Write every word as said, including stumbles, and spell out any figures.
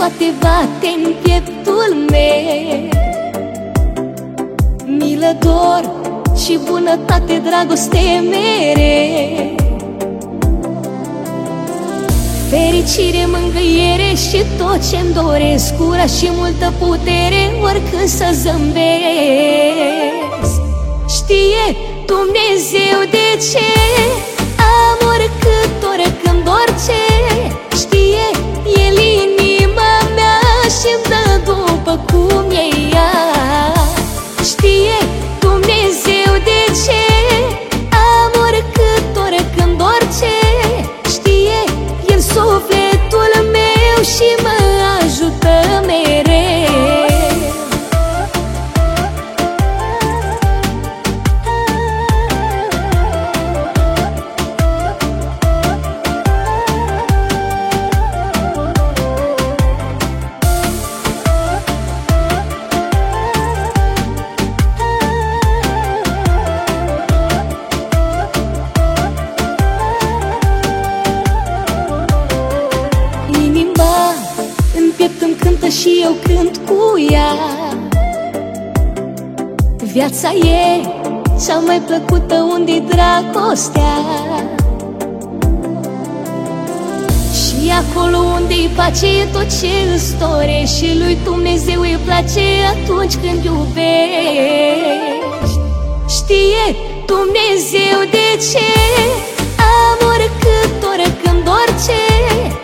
toate bate în pieptul meu. Milă, dor și bunătate, dragoste mereu. Fericire, mângâiere și tot ce-mi doresc, curaj și multă putere, oricând să zâmbesc. Știe Dumnezeu de ce am oricât, oricând, orice. Știe El inima mea și-mi dă după cum e ea. Știe Dumnezeu de ce am oricât, oricând, orice. Știe El sufletul meu și mă ajută mereu. Îmi cântă și eu cânt cu ea. Viața e cea mai plăcută unde-i dragostea. Și acolo unde-i pace e tot ce îți dorești. Și lui Dumnezeu îi place atunci când iubești. Știe Dumnezeu de ce am oricât, oricând, orice.